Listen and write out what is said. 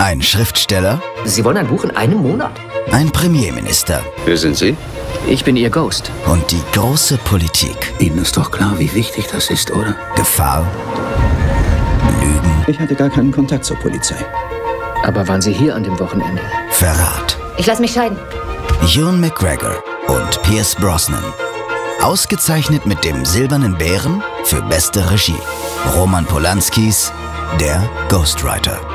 Ein Schriftsteller. Sie wollen ein Buch in einem Monat? Ein Premierminister. Wer sind Sie? Ich bin Ihr Ghost. Und die große Politik. Ihnen ist doch klar, wie wichtig das ist, oder? Gefahr. Lügen. Ich hatte gar keinen Kontakt zur Polizei. Aber waren Sie hier an dem Wochenende? Verrat. Ich lasse mich scheiden. Ewan McGregor und Pierce Brosnan. Ausgezeichnet mit dem Silbernen Bären für beste Regie. Roman Polanskis Der Ghostwriter.